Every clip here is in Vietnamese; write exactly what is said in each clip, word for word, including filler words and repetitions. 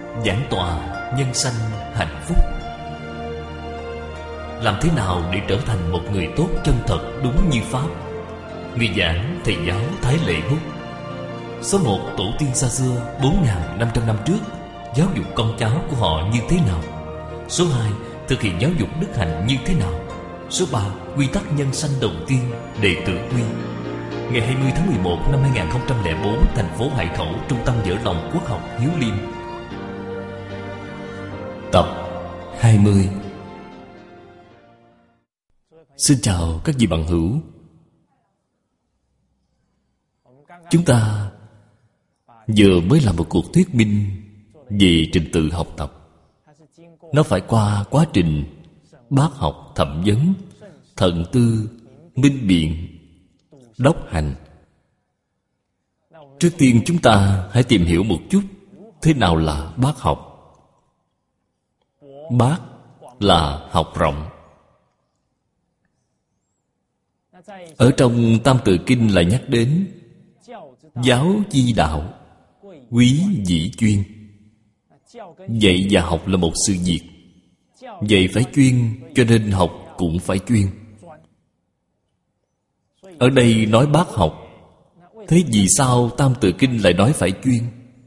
Giảng tọa nhân sanh hạnh phúc. Làm thế nào để trở thành một người tốt chân thật đúng như Pháp? Người giảng thầy giáo Thái Lệ Hút. Số một, tổ tiên xa xưa bốn nghìn năm trăm năm trước giáo dục con cháu của họ như thế nào? Số hai, thực hiện giáo dục đức hạnh như thế nào? Số ba, quy tắc nhân sanh đầu tiên, đệ tử quy. Ngày hai mươi tháng mười một năm hai nghìn không trăm lẻ bốn, thành phố Hải Khẩu, Trung tâm Dở Lòng Quốc học Hiếu Liêm. Tập hai mươi. Xin chào các vị bạn hữu. Chúng ta vừa mới làm một cuộc thuyết minh về trình tự học tập. Nó phải qua quá trình bác học, thẩm vấn, thận tư, minh biện, đốc hành. Trước tiên chúng ta hãy tìm hiểu một chút thế nào là bác học. Bác là học rộng. Ở trong Tam Tự Kinh lại nhắc đến giáo chi đạo, quý dĩ chuyên. Dạy và học là một sự việc. Dạy phải chuyên, cho nên học cũng phải chuyên. Ở đây nói bác học. Thế vì sao Tam Tự Kinh lại nói phải chuyên?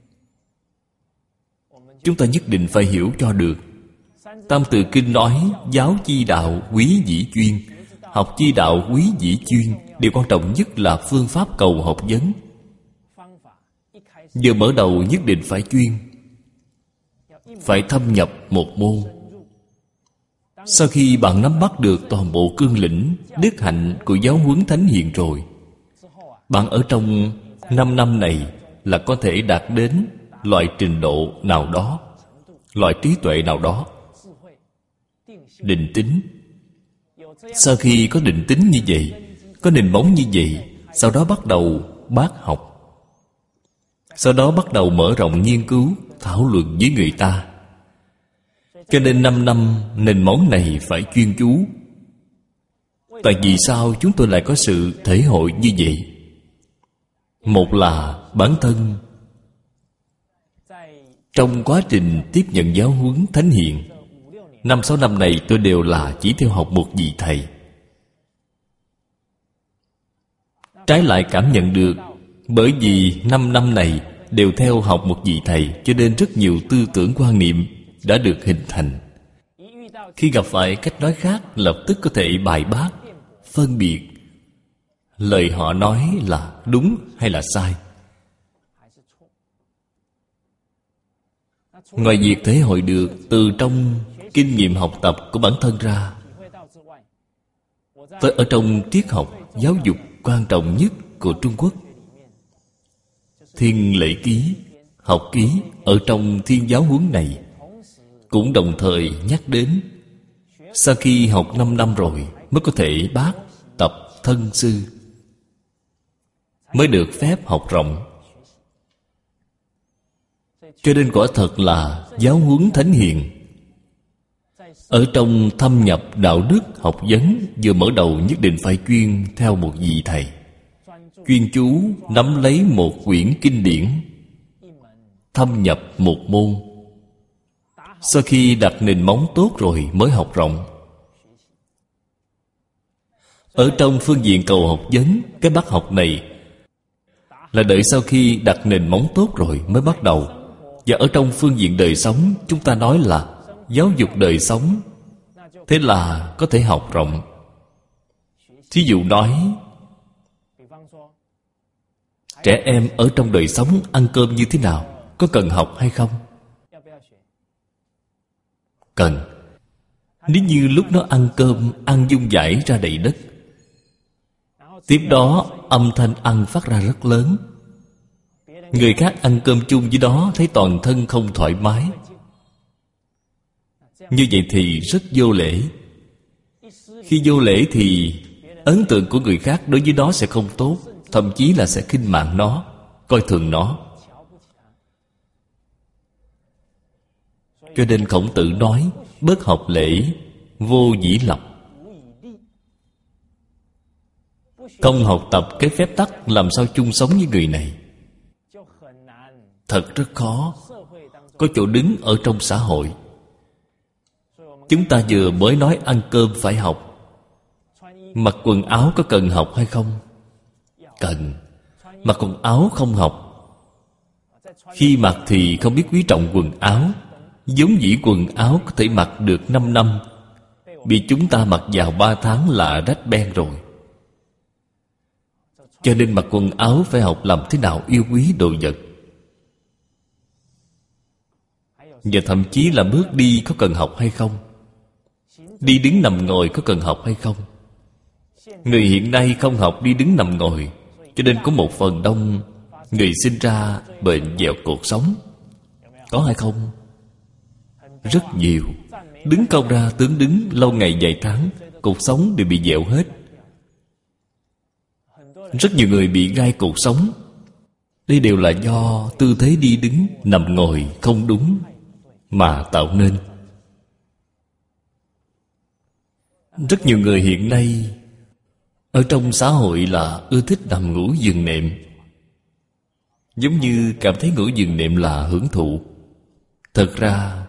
Chúng ta nhất định phải hiểu cho được. Tam Tự Kinh nói giáo chi đạo, quý dĩ chuyên. Học chi đạo, quý dĩ chuyên. Điều quan trọng nhất là phương pháp cầu học vấn. Vừa mở đầu nhất định phải chuyên, phải thâm nhập một môn. Sau khi bạn nắm bắt được toàn bộ cương lĩnh, đức hạnh của giáo huấn thánh hiền rồi, bạn ở trong năm năm này là có thể đạt đến loại trình độ nào đó, loại trí tuệ nào đó. Định tính. Sau khi có định tính như vậy, có nền móng như vậy, sau đó bắt đầu bác học. Sau đó bắt đầu mở rộng nghiên cứu, thảo luận với người ta. Cho nên năm năm nền móng này phải chuyên chú. Tại vì sao chúng tôi lại có sự thể hội như vậy? Một là bản thân trong quá trình tiếp nhận giáo huấn thánh hiền, Năm sáu năm này tôi đều là chỉ theo học một vị thầy. Trái lại cảm nhận được, bởi vì năm năm này đều theo học một vị thầy, cho nên rất nhiều tư tưởng quan niệm đã được hình thành. Khi gặp phải cách nói khác, lập tức có thể bài bác, phân biệt lời họ nói là đúng hay là sai. Ngoài việc thể hội được từ trong kinh nghiệm học tập của bản thân ra, tới ở trong triết học, giáo dục quan trọng nhất của Trung Quốc, Thiên Lễ Ký, học ký ở trong thiên giáo huấn này cũng đồng thời nhắc đến, sau khi học năm năm rồi mới có thể bác tập thân sư, mới được phép học rộng. Cho nên quả thật là giáo huấn thánh hiền. Ở trong thâm nhập đạo đức học vấn, vừa mở đầu nhất định phải chuyên theo một vị thầy, chuyên chú nắm lấy một quyển kinh điển, thâm nhập một môn. Sau khi đặt nền móng tốt rồi mới học rộng. Ở trong phương diện cầu học vấn, cái bác học này là đợi sau khi đặt nền móng tốt rồi mới bắt đầu. Và ở trong phương diện đời sống, chúng ta nói là giáo dục đời sống, thế là có thể học rộng. Thí dụ nói, trẻ em ở trong đời sống ăn cơm như thế nào, có cần học hay không? Cần. Nếu như lúc nó ăn cơm, ăn vung vãi ra đầy đất, tiếp đó âm thanh ăn phát ra rất lớn, người khác ăn cơm chung với đó thấy toàn thân không thoải mái, như vậy thì rất vô lễ. Khi vô lễ thì ấn tượng của người khác đối với nó sẽ không tốt, thậm chí là sẽ khinh mạng nó, coi thường nó. Cho nên Khổng Tử nói, bất học lễ, vô dĩ lập. Không học tập cái phép tắc làm sao chung sống với người này, thật rất khó. có chỗ đứng ở trong xã hội. Chúng ta vừa mới nói ăn cơm phải học. Mặc quần áo có cần học hay không? Cần. Mặc quần áo không học, khi mặc thì không biết quý trọng quần áo. Giống dĩ quần áo có thể mặc được năm năm, bị chúng ta mặc vào ba tháng là rách beng rồi. Cho nên mặc quần áo phải học làm thế nào yêu quý đồ vật. Và thậm chí là bước đi có cần học hay không, đi đứng nằm ngồi có cần học hay không. Người hiện nay không học đi đứng nằm ngồi, cho nên có một phần đông người sinh ra bệnh dẹo cột sống. Có hay không? Rất nhiều. Đứng cong ra tướng đứng lâu ngày vài tháng, cột sống đều bị dẹo hết. Rất nhiều người bị gai cột sống. Đây đều là do tư thế đi đứng nằm ngồi không đúng mà tạo nên. Rất nhiều người hiện nay ở trong xã hội là ưa thích nằm ngủ giường nệm, giống như cảm thấy ngủ giường nệm là hưởng thụ. Thật ra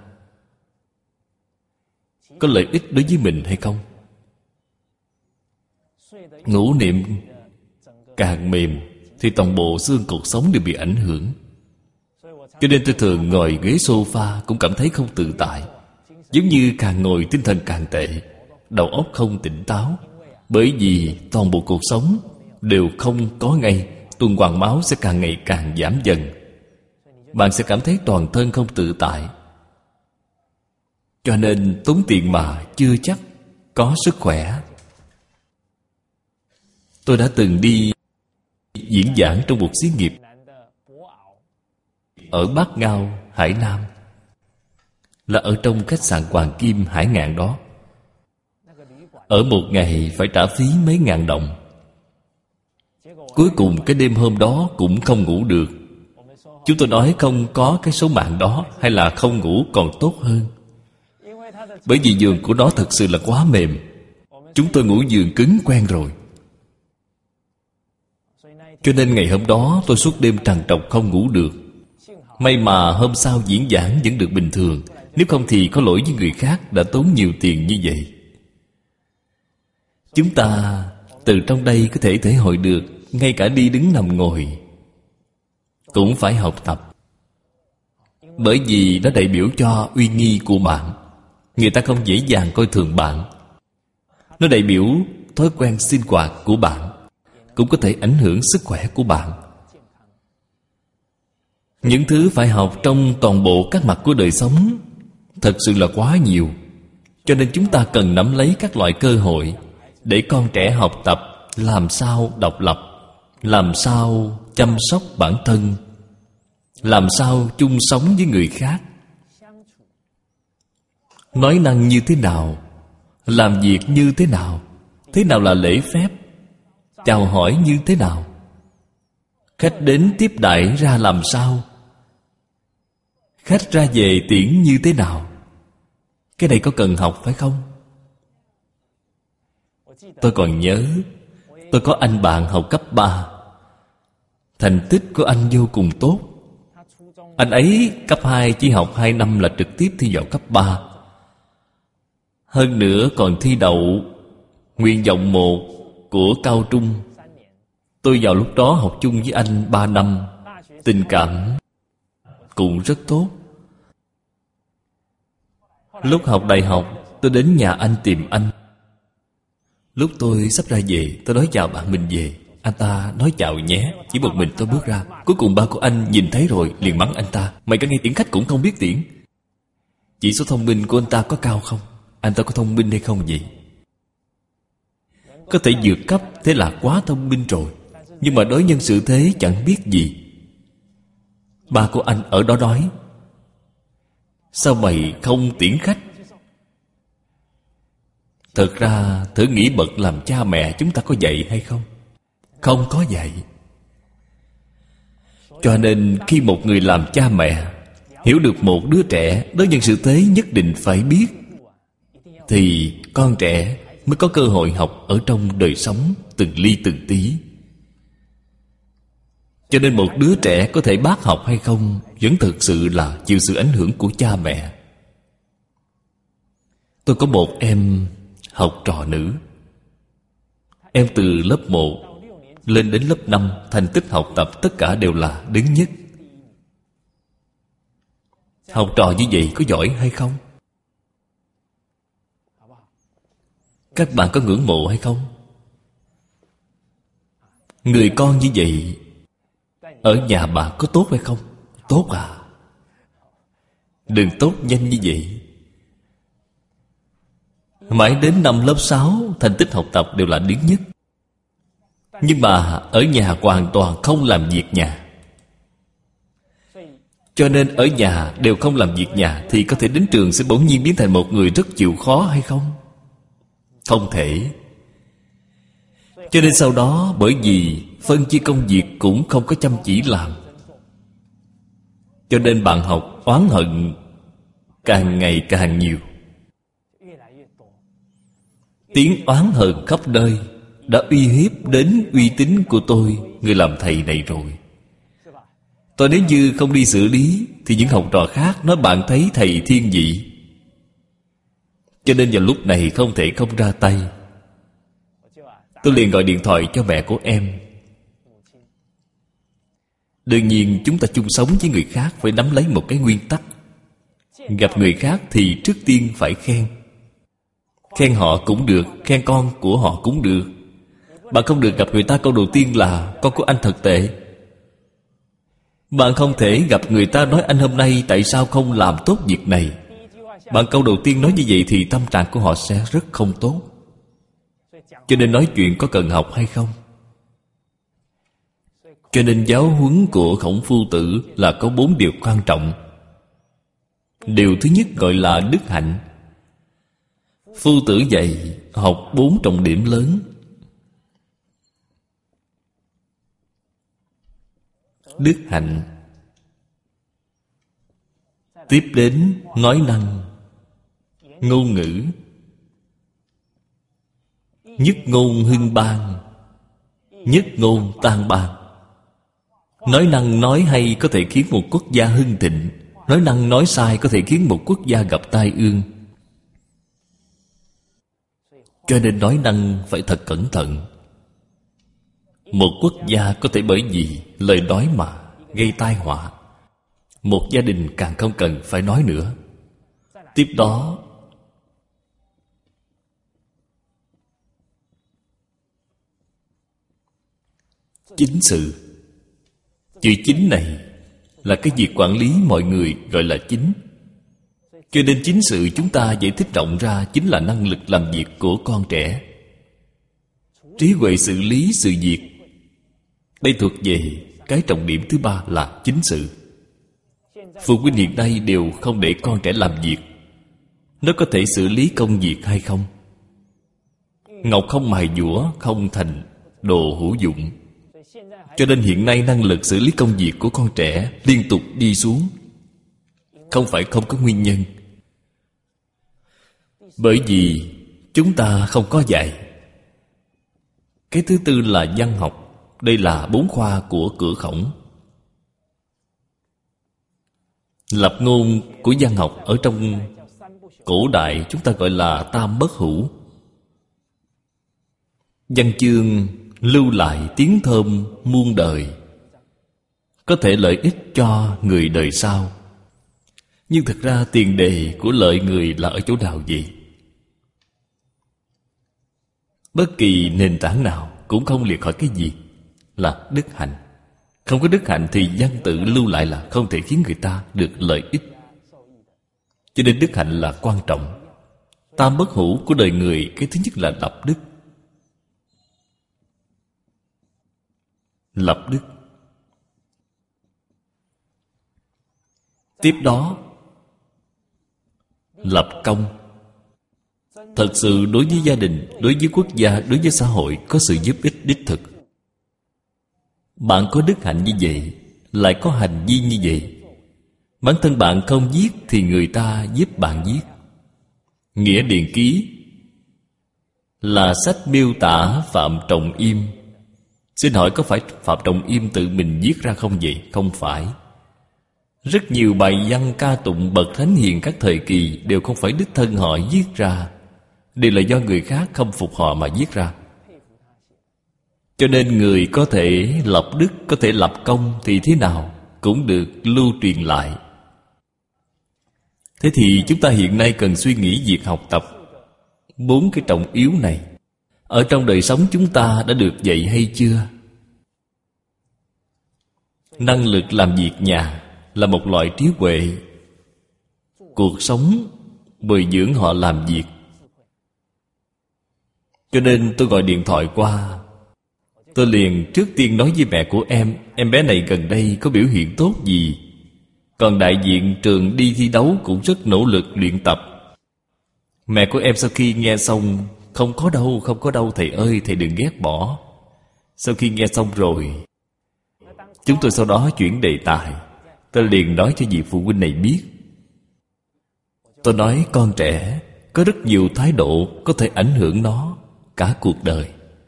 có lợi ích đối với mình hay không? Ngủ nệm càng mềm thì toàn bộ xương cột sống đều bị ảnh hưởng. Cho nên tôi thường ngồi ghế sofa cũng cảm thấy không tự tại. Giống như càng ngồi tinh thần càng tệ, đầu óc không tỉnh táo. Bởi vì toàn bộ cuộc sống đều không có ngay, tuần hoàn máu sẽ càng ngày càng giảm dần. Bạn sẽ cảm thấy toàn thân không tự tại. Cho nên tốn tiền mà chưa chắc có sức khỏe. Tôi đã từng đi diễn giảng trong một xí nghiệp ở Bát Ngao, Hải Nam, là ở trong khách sạn Hoàng Kim Hải Ngạn đó. Ở một ngày phải trả phí mấy ngàn đồng. Cuối cùng cái đêm hôm đó cũng không ngủ được. Chúng tôi nói không có cái số mạng đó, hay là không ngủ còn tốt hơn. Bởi vì giường của nó thật sự là quá mềm. Chúng tôi ngủ giường cứng quen rồi. Cho nên ngày hôm đó tôi suốt đêm trằn trọc không ngủ được. May mà hôm sau diễn giảng vẫn được bình thường. Nếu không thì có lỗi với người khác đã tốn nhiều tiền như vậy. Chúng ta từ trong đây có thể thể hội được, ngay cả đi đứng nằm ngồi cũng phải học tập. Bởi vì nó đại biểu cho uy nghi của bạn. Người ta không dễ dàng coi thường bạn. Nó đại biểu thói quen sinh hoạt của bạn, cũng có thể ảnh hưởng sức khỏe của bạn. Những thứ phải học trong toàn bộ các mặt của đời sống thật sự là quá nhiều. Cho nên chúng ta cần nắm lấy các loại cơ hội để con trẻ học tập làm sao độc lập, làm sao chăm sóc bản thân, làm sao chung sống với người khác, nói năng như thế nào, làm việc như thế nào, thế nào là lễ phép, chào hỏi như thế nào, khách đến tiếp đãi ra làm sao, khách ra về tiễn như thế nào. Cái này có cần học phải không? Tôi còn nhớ, tôi có anh bạn học cấp ba. Thành tích của anh vô cùng tốt. Anh ấy cấp hai chỉ học hai năm là trực tiếp thi vào cấp ba. Hơn nữa còn thi đậu nguyện vọng một của cao trung. Tôi vào lúc đó học chung với anh ba năm. Tình cảm cũng rất tốt. Lúc học đại học, tôi đến nhà anh tìm anh. Lúc tôi sắp ra về, tôi nói chào bạn mình về. Anh ta nói chào nhé. Chỉ một mình tôi bước ra. Cuối cùng ba của anh nhìn thấy rồi liền mắng anh ta: mày cả nghe tiễn khách cũng không biết tiễn. Chỉ số thông minh của anh ta có cao không? Anh ta có thông minh hay không vậy? Có thể vượt cấp, thế là quá thông minh rồi. Nhưng mà đối nhân xử thế chẳng biết gì. Ba của anh ở đó nói: sao mày không tiễn khách? Thật ra thử nghĩ bậc làm cha mẹ chúng ta có dạy hay không? Không có dạy. Cho nên khi một người làm cha mẹ hiểu được một đứa trẻ đối nhân xử thế nhất định phải biết, thì con trẻ mới có cơ hội học ở trong đời sống từng ly từng tí. Cho nên một đứa trẻ có thể bác học hay không vẫn thực sự là chịu sự ảnh hưởng của cha mẹ. Tôi có một em học trò nữ. Em từ lớp một lên đến lớp năm, thành tích học tập tất cả đều là đứng nhất. Học trò như vậy có giỏi hay không? Các bạn có ngưỡng mộ hay không? Người con như vậy ở nhà bạn có tốt hay không? Tốt à? Đừng tốt nhanh như vậy. Mãi đến năm lớp sáu, thành tích học tập đều là đứng nhất. Nhưng mà ở nhà hoàn toàn không làm việc nhà. Cho nên ở nhà đều không làm việc nhà thì có thể đến trường sẽ bỗng nhiên biến thành một người rất chịu khó hay không? Không thể. Cho nên sau đó bởi vì phân chia công việc cũng không có chăm chỉ làm, cho nên bạn học oán hận càng ngày càng nhiều. Tiếng oán hận khắp nơi đã uy hiếp đến uy tín của tôi, người làm thầy này rồi. Tôi nếu như không đi xử lý thì những học trò khác nói bạn thấy thầy thiên vị. Cho nên vào lúc này không thể không ra tay. Tôi liền gọi điện thoại cho mẹ của em. Đương nhiên chúng ta chung sống với người khác phải nắm lấy một cái nguyên tắc. Gặp người khác thì trước tiên phải khen. Khen họ cũng được, khen con của họ cũng được. Bạn không được gặp người ta câu đầu tiên là con của anh thật tệ. Bạn không thể gặp người ta nói anh hôm nay tại sao không làm tốt việc này. Bạn câu đầu tiên nói như vậy thì tâm trạng của họ sẽ rất không tốt. Cho nên nói chuyện có cần học hay không? Cho nên giáo huấn của Khổng Phu Tử là có bốn điều quan trọng. Điều thứ nhất gọi là đức hạnh. Phu Tử dạy học bốn trọng điểm lớn. Đức hạnh. Tiếp đến nói năng, ngôn ngữ. Nhất ngôn hưng bang, nhất ngôn tan bang. Nói năng nói hay có thể khiến một quốc gia hưng thịnh. Nói năng nói sai có thể khiến một quốc gia gặp tai ương. Cho nên nói năng phải thật cẩn thận. Một quốc gia có thể bởi vì lời nói mà gây tai họa. Một gia đình càng không cần phải nói nữa. Tiếp đó chính sự. Chữ chính này là cái việc quản lý mọi người gọi là chính. Cho nên chính sự chúng ta giải thích rộng ra chính là năng lực làm việc của con trẻ. Trí huệ xử lý sự việc. Đây thuộc về cái trọng điểm thứ ba là chính sự. Phụ huynh hiện nay đều không để con trẻ làm việc. Nó có thể xử lý công việc hay không? Ngọc không mài dũa không thành đồ hữu dụng. Cho nên hiện nay năng lực xử lý công việc của con trẻ liên tục đi xuống. Không phải không có nguyên nhân. Bởi vì chúng ta không có dạy. Cái thứ tư là văn học. Đây là bốn khoa của cửa Khổng. Lập ngôn của văn học ở trong cổ đại chúng ta gọi là tam bất hữu. Văn chương lưu lại tiếng thơm muôn đời, có thể lợi ích cho người đời sau. Nhưng thực ra tiền đề của lợi người là ở chỗ nào vậy? Bất kỳ nền tảng nào cũng không liệt khỏi cái gì? Là đức hạnh. Không có đức hạnh thì văn tự lưu lại là không thể khiến người ta được lợi ích. Cho nên đức hạnh là quan trọng. Tam bất hữu của đời người, cái thứ nhất là lập đức. Lập đức. Tiếp đó lập công. Thật sự đối với gia đình, đối với quốc gia, đối với xã hội có sự giúp ích đích thực. Bạn có đức hạnh như vậy, lại có hành vi như vậy. Bản thân bạn không viết thì người ta giúp bạn viết. Nghĩa điền ký là sách miêu tả Phạm Trọng Im Xin hỏi có phải Phạm Trọng Im tự mình viết ra không vậy? Không phải. Rất nhiều bài văn ca tụng bậc thánh hiền các thời kỳ đều không phải đích thân họ viết ra, đều là do người khác khâm phục họ mà viết ra. Cho nên người có thể lập đức, có thể lập công thì thế nào cũng được lưu truyền lại. Thế thì chúng ta hiện nay cần suy nghĩ việc học tập bốn cái trọng yếu này ở trong đời sống chúng ta đã được dạy hay chưa? Năng lực làm việc nhà là một loại trí huệ. Cuộc sống bồi dưỡng họ làm việc. Cho nên tôi gọi điện thoại qua, tôi liền trước tiên nói với mẹ của em, em bé này gần đây có biểu hiện tốt gì. Còn đại diện trường đi thi đấu cũng rất nỗ lực luyện tập. Mẹ của em sau khi nghe xong, không có đâu, không có đâu thầy ơi, thầy đừng ghét bỏ. Sau khi nghe xong rồi, chúng tôi sau đó chuyển đề tài. Tôi liền nói cho vị phụ huynh này biết. Tôi nói con trẻ có rất nhiều thái độ có thể ảnh hưởng nó cả cuộc đời.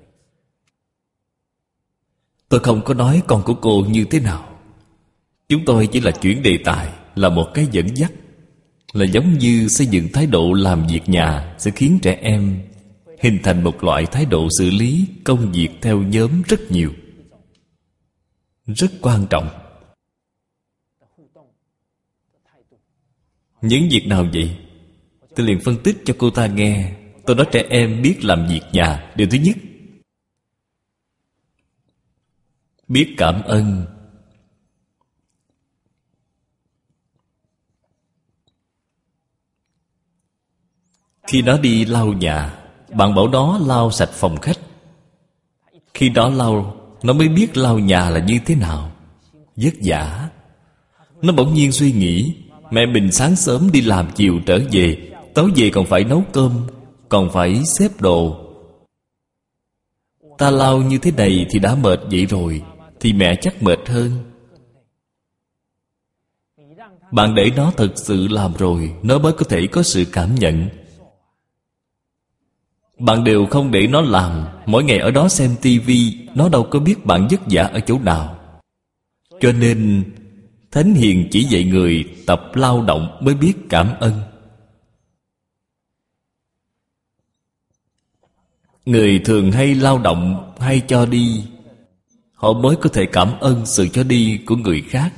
Tôi không có nói con của cô như thế nào. Chúng tôi chỉ là chuyển đề tài, là một cái dẫn dắt, là giống như xây dựng thái độ làm việc nhà sẽ khiến trẻ em hình thành một loại thái độ xử lý công việc theo nhóm rất nhiều, rất quan trọng. Những việc nào vậy? Tôi liền phân tích cho cô ta nghe. Tôi nói trẻ em biết làm việc nhà. Điều thứ nhất, biết cảm ơn. Khi nó đi lau nhà, bạn bảo nó lau sạch phòng khách. Khi đó lau, nó mới biết lau nhà là như thế nào, vất vả. Nó bỗng nhiên suy nghĩ, mẹ mình sáng sớm đi làm, chiều trở về, tối về còn phải nấu cơm, còn phải xếp đồ. Ta lau như thế này thì đã mệt vậy rồi, thì mẹ chắc mệt hơn. Bạn để nó thật sự làm rồi, nó mới có thể có sự cảm nhận. Bạn đều không để nó làm, mỗi ngày ở đó xem tivi, nó đâu có biết bạn vất vả ở chỗ nào. Cho nên Thánh Hiền chỉ dạy người tập lao động mới biết cảm ơn. Người thường hay lao động, hay cho đi, họ mới có thể cảm ơn sự cho đi của người khác.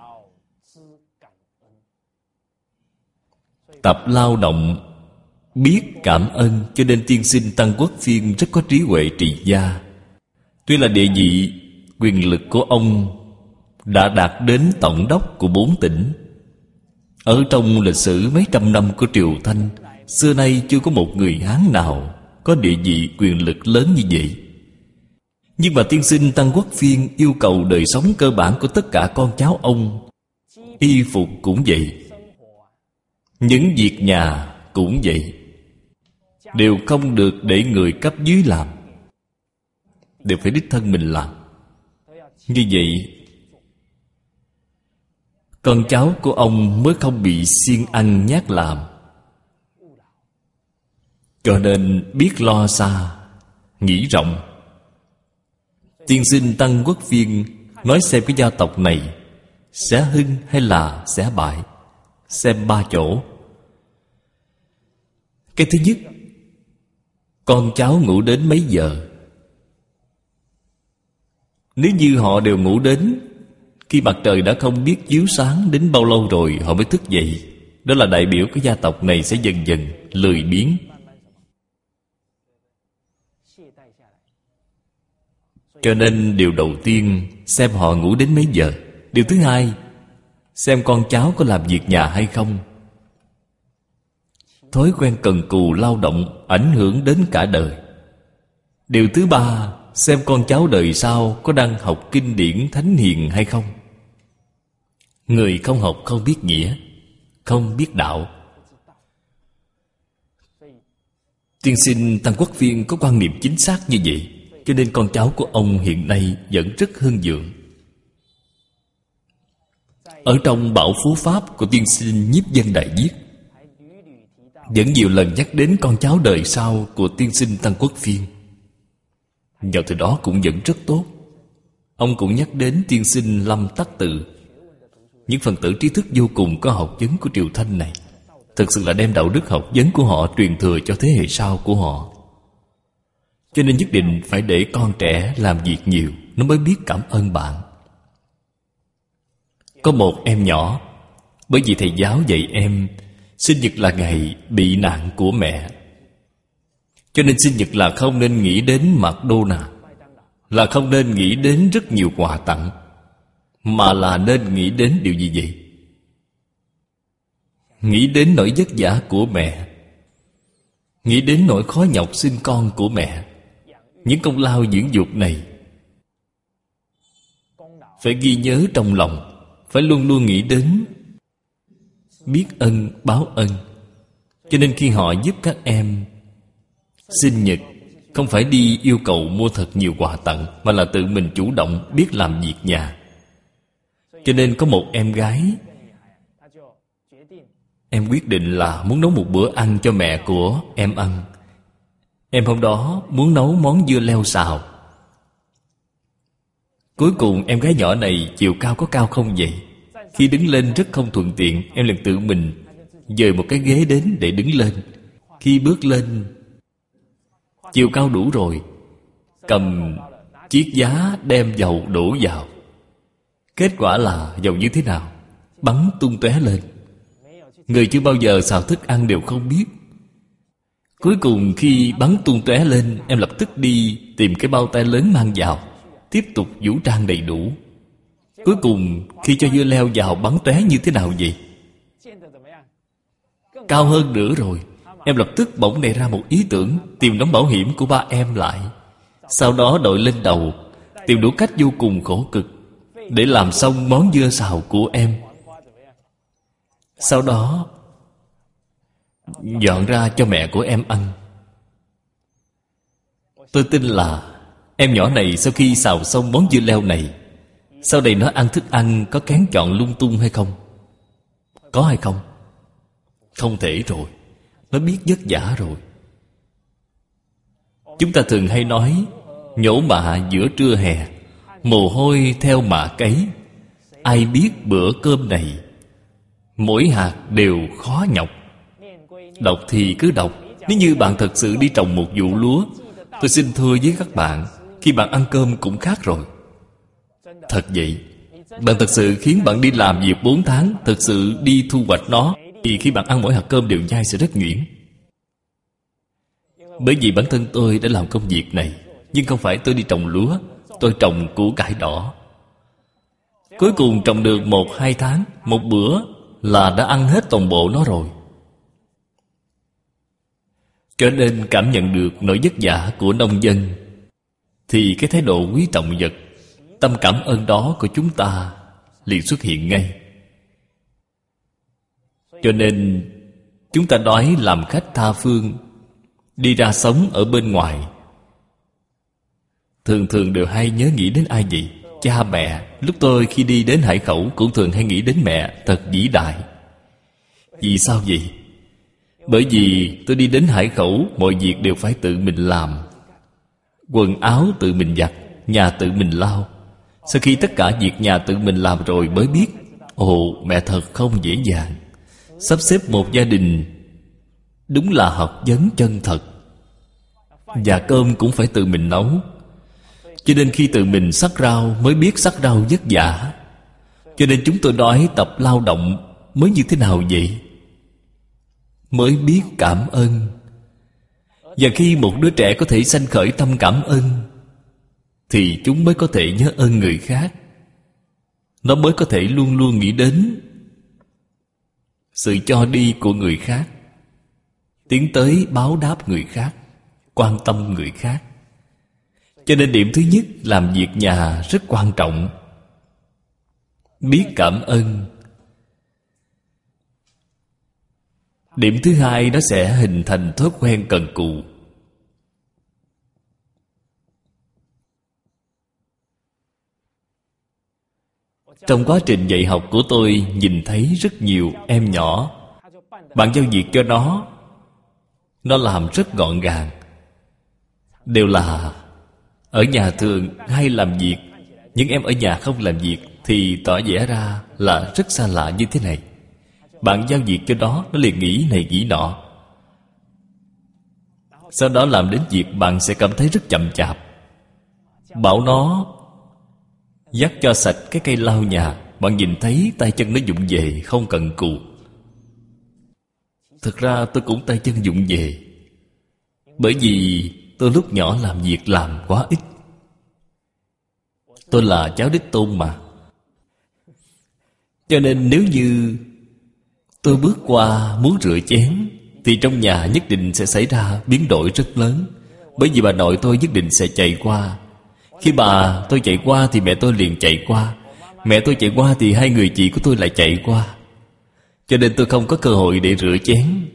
Tập lao động, biết cảm ơn. Cho nên tiên sinh Tăng Quốc Phiên rất có trí huệ trị gia. Tuy là địa vị, quyền lực của ông đã đạt đến tổng đốc của bốn tỉnh. Ở trong lịch sử mấy trăm năm của Triều Thanh, xưa nay chưa có một người Hán nào có địa vị quyền lực lớn như vậy. Nhưng mà tiên sinh Tăng Quốc Phiên yêu cầu đời sống cơ bản của tất cả con cháu ông. Y phục cũng vậy, những việc nhà cũng vậy, đều không được để người cấp dưới làm, đều phải đích thân mình làm. Như vậy con cháu của ông mới không bị siêng ăn nhát làm. Cho nên biết lo xa, nghĩ rộng. Tiên sinh Tăng Quốc Phiên nói xem cái gia tộc này sẽ hưng hay là sẽ bại. Xem ba chỗ. Cái thứ nhất, con cháu ngủ đến mấy giờ? Nếu như họ đều ngủ đến khi mặt trời đã không biết chiếu sáng đến bao lâu rồi họ mới thức dậy, đó là đại biểu cái gia tộc này sẽ dần dần lười biếng. Cho nên điều đầu tiên xem họ ngủ đến mấy giờ. Điều thứ hai, xem con cháu có làm việc nhà hay không. Thói quen cần cù lao động ảnh hưởng đến cả đời. Điều thứ ba, xem con cháu đời sau có đang học kinh điển thánh hiền hay không. Người không học không biết nghĩa, không biết đạo. Tiên sinh Tăng Quốc Phiên có quan niệm chính xác như vậy, cho nên con cháu của ông hiện nay vẫn rất hưng vượng. Ở trong Bảo Phú Pháp của tiên sinh Nhiếp Dân Đại viết, vẫn nhiều lần nhắc đến con cháu đời sau của tiên sinh Tăng Quốc Phiên. Vào thời đó cũng vẫn rất tốt. ông cũng nhắc đến tiên sinh Lâm Tắc Tự, những phần tử trí thức vô cùng có học vấn của triều Thanh này. Thực sự là đem đạo đức học vấn của họ truyền thừa cho thế hệ sau của họ. Cho nên nhất định phải để con trẻ làm việc nhiều, nó mới biết cảm ơn bạn. Có một em nhỏ, bởi vì thầy giáo dạy em sinh nhật là ngày bị nạn của mẹ, cho nên sinh nhật là không nên nghĩ đến McDonald's, là không nên nghĩ đến rất nhiều quà tặng, mà là nên nghĩ đến điều gì vậy? Nghĩ đến nỗi vất vả của mẹ, nghĩ đến nỗi khó nhọc sinh con của mẹ. Những công lao dưỡng dục này phải ghi nhớ trong lòng, phải luôn luôn nghĩ đến, biết ân báo ân. Cho nên khi họ giúp các em sinh nhật, không phải đi yêu cầu mua thật nhiều quà tặng, mà là tự mình chủ động biết làm việc nhà. Cho nên có một em gái, em quyết định là muốn nấu một bữa ăn cho mẹ của em ăn. Em hôm đó muốn nấu món dưa leo xào. Cuối cùng em gái nhỏ này chiều cao có cao không vậy? Khi đứng lên rất không thuận tiện, em liền tự mình dời một cái ghế đến để đứng lên. Khi bước lên, chiều cao đủ rồi, cầm chiếc giá đem dầu đổ vào. Kết quả là dầu như thế nào? Bắn tung tóe lên. Người chưa bao giờ xào thức ăn đều không biết. Cuối cùng khi bắn tung tóe lên, em lập tức đi tìm cái bao tay lớn mang vào, tiếp tục vũ trang đầy đủ. Cuối cùng khi cho dưa leo vào bắn tóe như thế nào vậy? Cao hơn nữa rồi. Em lập tức bỗng nảy ra một ý tưởng, tìm đóng bảo hiểm của ba em lại, sau đó đội lên đầu, tìm đủ cách vô cùng khổ cực để làm xong món dưa xào của em. Sau đó dọn ra cho mẹ của em ăn. Tôi tin là em nhỏ này sau khi xào xong món dưa leo này, sau này nó ăn thức ăn có kén chọn lung tung hay không? Có hay không? Không thể rồi. Nó biết vất vả rồi. Chúng ta thường hay nói nhổ mạ giữa trưa hè, mồ hôi theo mạ cấy. Ai biết bữa cơm này mỗi hạt đều khó nhọc. Đọc thì cứ đọc. Nếu như bạn thật sự đi trồng một vụ lúa, tôi xin thưa với các bạn, khi bạn ăn cơm cũng khác rồi. Thật vậy. Bạn thật sự khiến bạn đi làm việc bốn tháng, thật sự đi thu hoạch nó, thì khi bạn ăn mỗi hạt cơm đều nhai sẽ rất nhuyễn. Bởi vì bản thân tôi đã làm công việc này, nhưng không phải tôi đi trồng lúa, tôi trồng củ cải đỏ. Cuối cùng trồng được một hai tháng, một bữa là đã ăn hết toàn bộ nó rồi. Cho nên cảm nhận được nỗi vất vả của nông dân, thì cái thái độ quý trọng vật, tâm cảm ơn đó của chúng ta liền xuất hiện ngay. Cho nên chúng ta nói làm khách tha phương, đi ra sống ở bên ngoài, thường thường đều hay nhớ nghĩ đến ai vậy? Cha mẹ. Lúc tôi khi đi đến Hải Khẩu cũng thường hay nghĩ đến mẹ thật vĩ đại. Vì sao vậy? Bởi vì tôi đi đến Hải Khẩu, mọi việc đều phải tự mình làm. Quần áo tự mình giặt, nhà tự mình lau. Sau khi tất cả việc nhà tự mình làm rồi mới biết, ồ, mẹ thật không dễ dàng. Sắp xếp một gia đình đúng là học vấn chân thật. Và cơm cũng phải tự mình nấu. Cho nên khi tự mình xắt rau mới biết xắt rau vất vả. Cho nên chúng tôi nói tập lao động mới như thế nào vậy? Mới biết cảm ơn. Và khi một đứa trẻ có thể sanh khởi tâm cảm ơn, thì chúng mới có thể nhớ ơn người khác. Nó mới có thể luôn luôn nghĩ đến sự cho đi của người khác, tiến tới báo đáp người khác, quan tâm người khác. Cho nên điểm thứ nhất, làm việc nhà rất quan trọng. Biết cảm ơn. Điểm thứ hai, nó sẽ hình thành thói quen cần cù. Trong quá trình dạy học của tôi, nhìn thấy rất nhiều em nhỏ, bạn giao việc cho nó, nó làm rất gọn gàng. Đều là ở nhà thường hay làm việc, Những em ở nhà không làm việc thì tỏ vẻ ra là rất xa lạ như thế này. Bạn giao việc cho nó, nó liền nghĩ này nghĩ nọ. Sau đó làm đến việc bạn sẽ cảm thấy rất chậm chạp. Bảo nó dắt cho sạch cái cây lau nhà, bạn nhìn thấy tay chân nó vụng về, không cần cù. Thực ra tôi cũng tay chân vụng về, bởi vì tôi lúc nhỏ làm việc làm quá ít. Tôi là cháu đích tôn mà. Cho nên nếu như tôi bước qua muốn rửa chén thì trong nhà nhất định sẽ xảy ra biến đổi rất lớn. Bởi vì bà nội tôi nhất định sẽ chạy qua. Khi bà tôi chạy qua thì mẹ tôi liền chạy qua. Mẹ tôi chạy qua thì hai người chị của tôi lại chạy qua. Cho nên tôi không có cơ hội để rửa chén.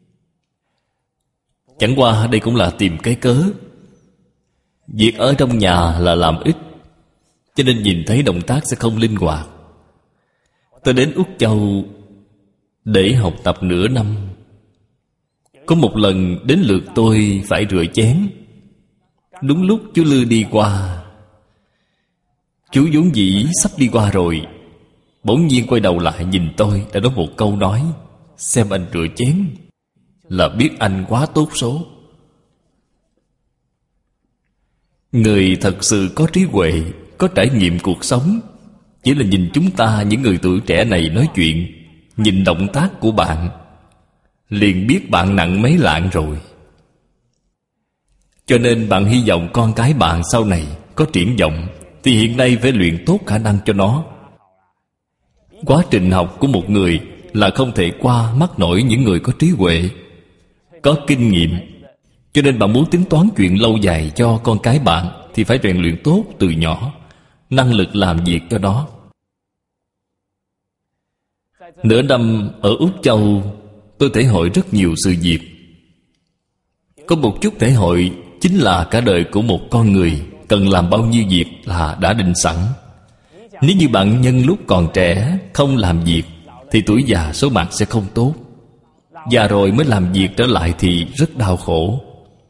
Chẳng qua đây cũng là tìm cái cớ. Việc ở trong nhà là làm ít, cho nên nhìn thấy động tác sẽ không linh hoạt. Tôi đến Úc Châu để học tập nửa năm. Có một lần đến lượt tôi phải rửa chén. Đúng lúc chú Lư đi qua. Chú vốn dĩ sắp đi qua rồi, bỗng nhiên quay đầu lại nhìn tôi, đã nói một câu nói: xem anh rửa chén là biết anh quá tốt số. Người thật sự có trí huệ, có trải nghiệm cuộc sống, chỉ là nhìn chúng ta những người tuổi trẻ này nói chuyện, nhìn động tác của bạn, liền biết bạn nặng mấy lạng rồi. Cho nên bạn hy vọng con cái bạn sau này có triển vọng, thì hiện nay phải luyện tốt khả năng cho nó. Quá trình học của một người là không thể qua mắt nổi những người có trí huệ, có kinh nghiệm. Cho nên bạn muốn tính toán chuyện lâu dài cho con cái bạn thì phải rèn luyện tốt từ nhỏ, năng lực làm việc cho nó. Nửa năm ở Úc Châu, tôi thể hội rất nhiều sự việc. Có một chút thể hội chính là cả đời của một con người cần làm bao nhiêu việc là đã định sẵn. Nếu như bạn nhân lúc còn trẻ không làm việc thì tuổi già số mặt sẽ không tốt. Già rồi mới làm việc trở lại thì rất đau khổ.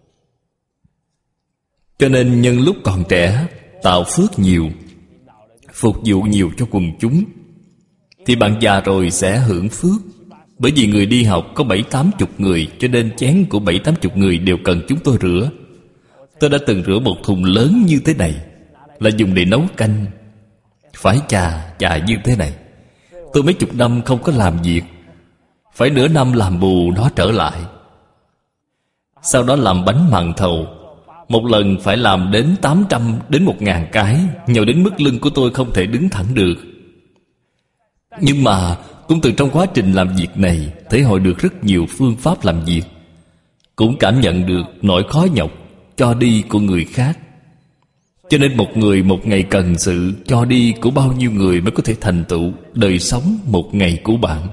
Cho nên nhân lúc còn trẻ tạo phước nhiều, phục vụ nhiều cho quần chúng, thì bạn già rồi sẽ hưởng phước. Bởi vì người đi học có bảy tám chục người, cho nên chén của bảy tám chục người đều cần chúng tôi rửa. Tôi đã từng rửa một thùng lớn như thế này, là dùng để nấu canh. Phải chà chà như thế này. Tôi mấy chục năm không có làm việc, phải nửa năm làm bù nó trở lại. Sau đó làm bánh màn thầu, một lần phải làm đến tám trăm đến một ngàn cái, nhờ đến mức lưng của tôi không thể đứng thẳng được. Nhưng mà cũng từ trong quá trình làm việc này thể hội được rất nhiều phương pháp làm việc, cũng cảm nhận được nỗi khó nhọc cho đi của người khác. Cho nên một người một ngày cần sự cho đi của bao nhiêu người mới có thể thành tựu đời sống một ngày của bạn.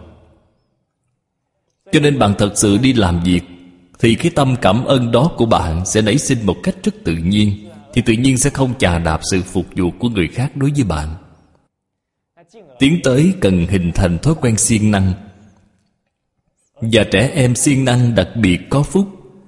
Cho nên bạn thật sự đi làm việc thì cái tâm cảm ơn đó của bạn sẽ nảy sinh một cách rất tự nhiên, thì tự nhiên sẽ không chà đạp sự phục vụ của người khác đối với bạn. Tiến tới cần hình thành thói quen siêng năng. Và trẻ em siêng năng đặc biệt có phúc,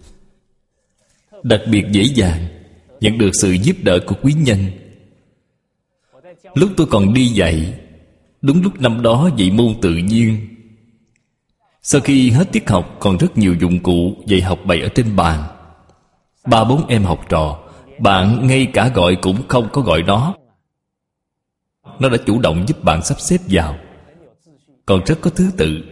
đặc biệt dễ dàng nhận được sự giúp đỡ của quý nhân. Lúc tôi còn đi dạy, đúng lúc năm đó dạy môn tự nhiên, sau khi hết tiết học còn rất nhiều dụng cụ dạy học bày ở trên bàn. Ba bốn em học trò, bạn ngay cả gọi cũng không có gọi nó. Nó đã chủ động giúp bạn sắp xếp vào, còn rất có thứ tự.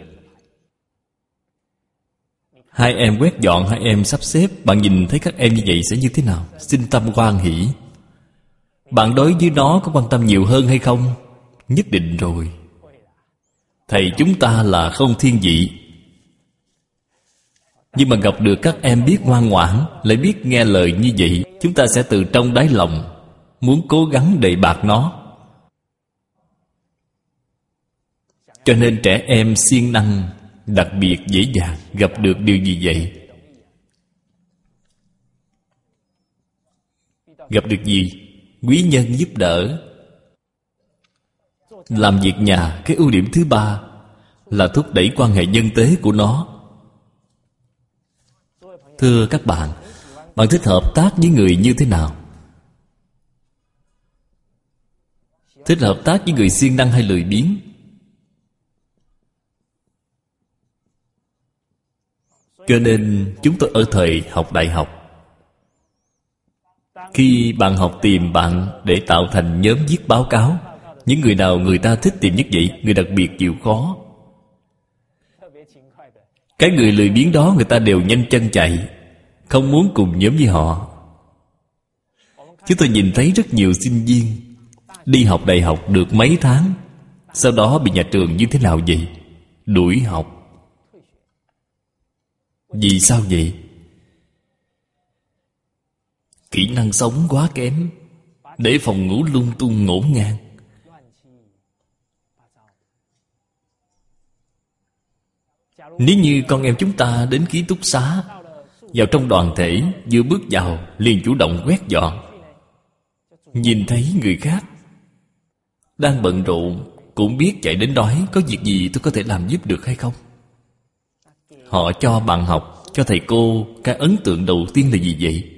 Hai em quét dọn, hai em sắp xếp. Bạn nhìn thấy các em như vậy sẽ như thế nào? Sinh tâm hoan hỷ. Bạn đối với nó có quan tâm nhiều hơn hay không? Nhất định rồi. Thầy chúng ta là không thiên vị, nhưng mà gặp được các em biết ngoan ngoãn, lại biết nghe lời như vậy, chúng ta sẽ từ trong đáy lòng muốn cố gắng đề bạt nó. Cho nên trẻ em siêng năng đặc biệt dễ dàng gặp được điều gì vậy? Gặp được gì? Quý nhân giúp đỡ. Làm việc nhà, cái ưu điểm thứ ba là thúc đẩy quan hệ nhân tế của nó. Thưa các bạn, bạn thích hợp tác với người như thế nào? thích hợp tác với người siêng năng hay lười biếng. Cho nên chúng tôi ở thời học đại học, khi bạn học tìm bạn để tạo thành nhóm viết báo cáo, những người nào người ta thích tìm nhất vậy? Người đặc biệt chịu khó. Cái người lười biếng đó người ta đều nhanh chân chạy, không muốn cùng nhóm với họ. Chúng tôi nhìn thấy rất nhiều sinh viên đi học đại học được mấy tháng, sau đó bị nhà trường như thế nào vậy? Đuổi học. Vì sao vậy? Kỹ năng sống quá kém, để phòng ngủ lung tung ngổn ngang. Nếu như con em chúng ta đến ký túc xá, vào trong đoàn thể, vừa bước vào liền chủ động quét dọn, nhìn thấy người khác đang bận rộn cũng biết chạy đến nói có việc gì tôi có thể làm giúp được hay không. Họ cho bạn học, cho thầy cô cái ấn tượng đầu tiên là gì vậy?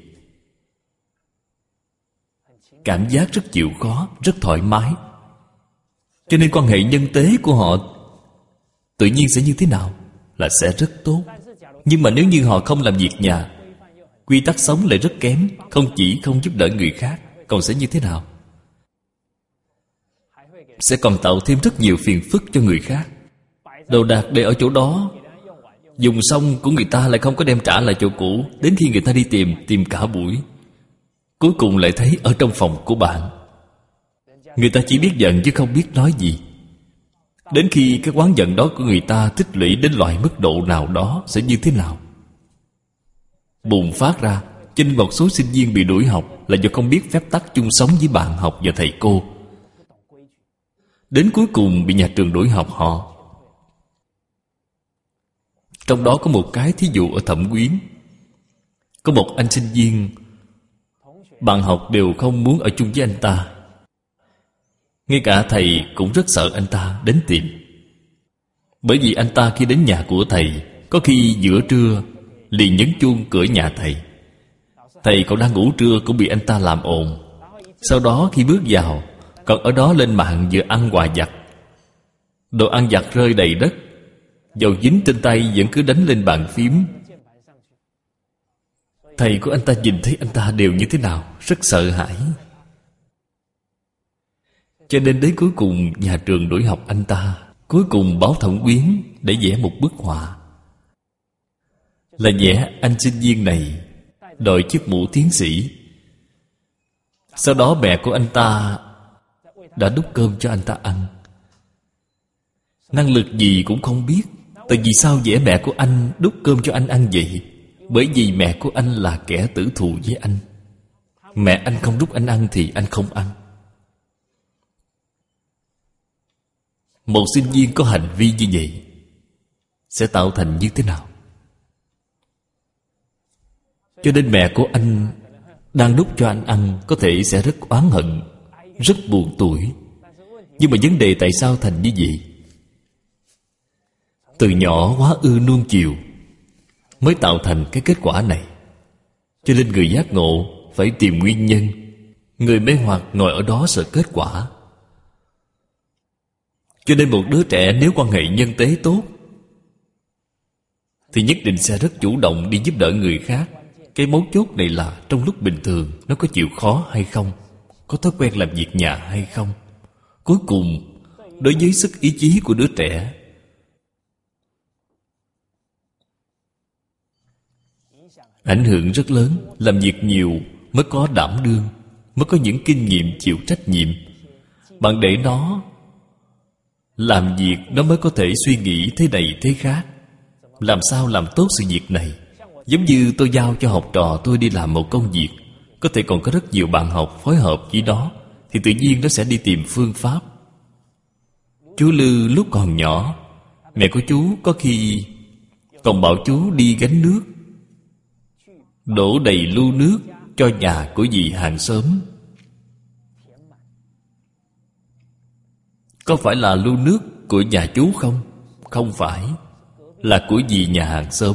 Cảm giác rất chịu khó, rất thoải mái. Cho nên quan hệ nhân tế của họ tự nhiên sẽ như thế nào? Là sẽ rất tốt. Nhưng mà nếu như họ không làm việc nhà, quy tắc sống lại rất kém, không chỉ không giúp đỡ người khác, còn sẽ như thế nào? Sẽ còn tạo thêm rất nhiều phiền phức cho người khác. Đồ đạc để ở chỗ đó, dùng xong của người ta lại không có đem trả lại chỗ cũ. Đến khi người ta đi tìm, tìm cả buổi, cuối cùng lại thấy ở trong phòng của bạn. Người ta chỉ biết giận chứ không biết nói gì. Đến khi cái oán giận đó của người ta tích lũy đến loại mức độ nào đó sẽ như thế nào? Bùng phát ra. Cho nên một số sinh viên bị đuổi học là do không biết phép tắc chung sống với bạn học và thầy cô. Đến cuối cùng bị nhà trường đuổi học họ. Trong đó có một cái thí dụ ở Thẩm Quyến. Có một anh sinh viên, bạn học đều không muốn ở chung với anh ta. Ngay cả thầy cũng rất sợ anh ta đến tìm. Bởi vì anh ta khi đến nhà của thầy, có khi giữa trưa liền nhấn chuông cửa nhà thầy. Thầy còn đang ngủ trưa cũng bị anh ta làm ồn. Sau đó khi bước vào, còn ở đó lên mạng vừa ăn quà vặt. Đồ ăn vặt rơi đầy đất, dầu dính trên tay vẫn cứ đánh lên bàn phím. Thầy của anh ta nhìn thấy anh ta đều như thế nào? Rất sợ hãi. Cho nên đến cuối cùng nhà trường đuổi học anh ta. Cuối cùng báo Thẩm Quyến để vẽ một bức họa, là vẽ anh sinh viên này đội chiếc mũ tiến sĩ. Sau đó mẹ của anh ta đã đút cơm cho anh ta ăn. Năng lực gì cũng không biết. Tại vì sao vẽ mẹ của anh đút cơm cho anh ăn vậy? Bởi vì mẹ của anh là kẻ tử thù với anh. Mẹ anh không đút anh ăn thì anh không ăn. Một sinh viên có hành vi như vậy sẽ tạo thành như thế nào? Cho nên mẹ của anh đang đút cho anh ăn có thể sẽ rất oán hận, rất buồn tủi. Nhưng mà vấn đề tại sao thành như vậy? Từ nhỏ quá ư nuông chiều mới tạo thành cái kết quả này. Cho nên người giác ngộ phải tìm nguyên nhân. Người mê hoặc ngồi ở đó sợ kết quả. Cho nên một đứa trẻ nếu quan hệ nhân tế tốt thì nhất định sẽ rất chủ động đi giúp đỡ người khác. Cái mấu chốt này là trong lúc bình thường nó có chịu khó hay không, có thói quen làm việc nhà hay không. Cuối cùng, đối với sức ý chí của đứa trẻ, ảnh hưởng rất lớn. Làm việc nhiều mới có đảm đương, mới có những kinh nghiệm chịu trách nhiệm. Bạn để nó làm việc, nó mới có thể suy nghĩ thế này thế khác. Làm sao làm tốt sự việc này? Giống như tôi giao cho học trò tôi đi làm một công việc, có thể còn có rất nhiều bạn học phối hợp với nó, thì tự nhiên nó sẽ đi tìm phương pháp. Chú Lư lúc còn nhỏ, mẹ của chú có khi còn bảo chú đi gánh nước, đổ đầy lu nước cho nhà của dì hàng xóm. Có phải là lu nước của nhà chú không? Không phải, là của dì nhà hàng xóm.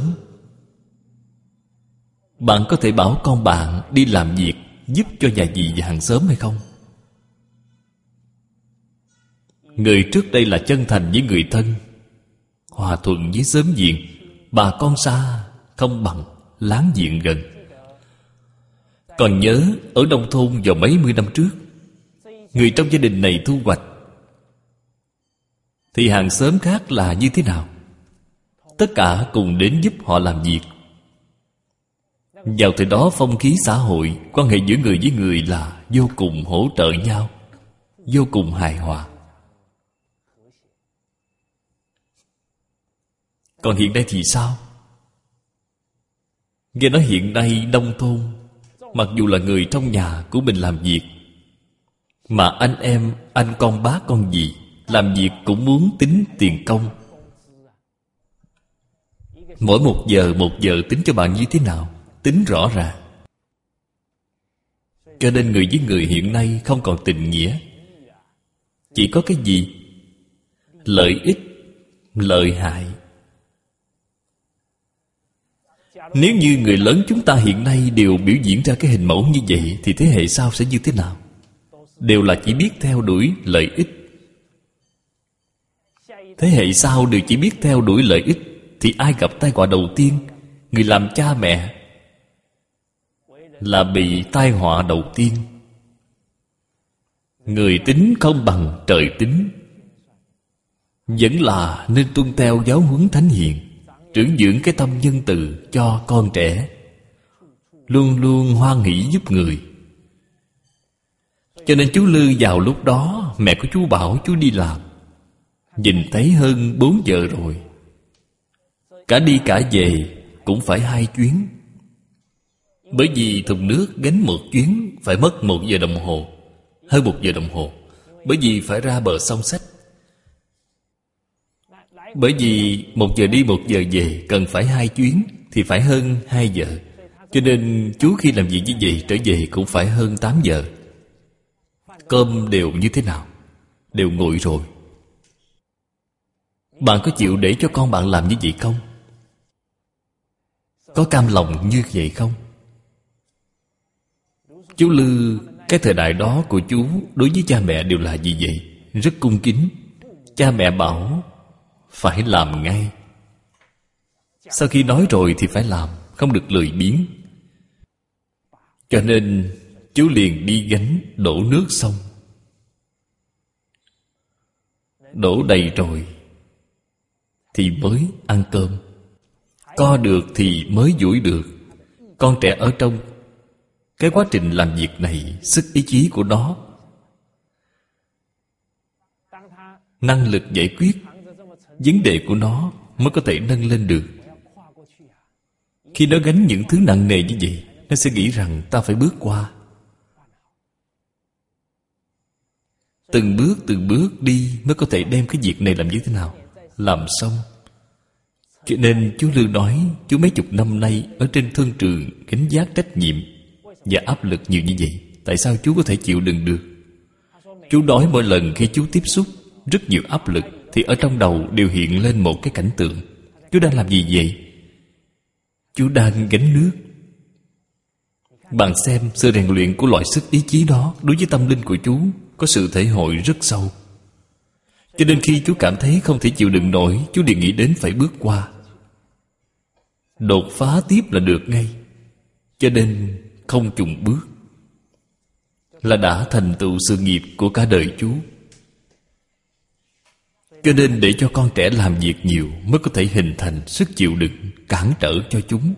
Bạn có thể bảo con bạn đi làm việc giúp cho nhà dì và hàng xóm hay không? Người trước đây là chân thành với người thân, hòa thuận với xóm giềng. Bà con xa không bằng láng giềng gần. Còn nhớ ở nông thôn vào mấy mươi năm trước, người trong gia đình này thu hoạch thì hàng xóm khác là như thế nào? Tất cả cùng đến giúp họ làm việc. Vào thời đó phong khí xã hội, quan hệ giữa người với người là vô cùng hỗ trợ nhau, vô cùng hài hòa. Còn hiện nay thì sao? Nghe nói hiện nay nông thôn, mặc dù là người trong nhà của mình làm việc, mà anh em, anh con bác con dì làm việc cũng muốn tính tiền công. Mỗi một giờ một giờ tính cho bạn như thế nào, tính rõ ràng. Cho nên người với người hiện nay không còn tình nghĩa. Chỉ có cái gì? Lợi ích, lợi hại. Nếu như người lớn chúng ta hiện nay đều biểu diễn ra cái hình mẫu như vậy, thì thế hệ sau sẽ như thế nào? Đều là chỉ biết theo đuổi lợi ích. Thế hệ sau đều chỉ biết theo đuổi lợi ích, thì ai gặp tai họa đầu tiên? Người làm cha mẹ là bị tai họa đầu tiên. Người tính không bằng trời tính. Vẫn là nên tuân theo giáo huấn thánh hiền, trưởng dưỡng cái tâm nhân từ cho con trẻ, luôn luôn hoan hỷ giúp người. Cho nên chú Lư vào lúc đó, mẹ của chú bảo chú đi làm, nhìn thấy hơn bốn giờ rồi. Cả đi cả về cũng phải hai chuyến. Bởi vì thùng nước gánh một chuyến phải mất một giờ đồng hồ, hơn một giờ đồng hồ. Bởi vì phải ra bờ sông Sách. Bởi vì một giờ đi một giờ về cần phải hai chuyến, thì phải hơn hai giờ. Cho nên chú khi làm việc như vậy trở về cũng phải hơn tám giờ. Cơm đều như thế nào? Đều nguội rồi. Bạn có chịu để cho con bạn làm như vậy không? Có cam lòng như vậy không? Chú Lư, cái thời đại đó của chú đối với cha mẹ đều là gì vậy? Rất cung kính. Cha mẹ bảo phải làm ngay. Sau khi nói rồi thì phải làm, không được lười biếng. Cho nên chú liền đi gánh đổ nước sông. Đổ đầy rồi thì mới ăn cơm. Co được thì mới duỗi được. Con trẻ ở trong cái quá trình làm việc này, sức ý chí của nó, năng lực giải quyết vấn đề của nó mới có thể nâng lên được. Khi nó gánh những thứ nặng nề như vậy, nó sẽ nghĩ rằng ta phải bước qua. Từng bước từng bước đi mới có thể đem cái việc này làm như thế nào, làm xong. Cho nên chú Lư nói, chú mấy chục năm nay ở trên thương trường gánh vác trách nhiệm và áp lực nhiều như vậy, tại sao chú có thể chịu đựng được? Chú nói mỗi lần khi chú tiếp xúc rất nhiều áp lực, thì ở trong đầu đều hiện lên một cái cảnh tượng. Chú đang làm gì vậy? Chú đang gánh nước. Bạn xem sự rèn luyện của loại sức ý chí đó đối với tâm linh của chú có sự thể hội rất sâu. Cho nên khi chú cảm thấy không thể chịu đựng nổi, chú liền nghĩ đến phải bước qua, đột phá tiếp là được ngay. Cho nên không chùn bước, là đã thành tựu sự nghiệp của cả đời chú. Cho nên để cho con trẻ làm việc nhiều mới có thể hình thành sức chịu đựng, cản trở cho chúng.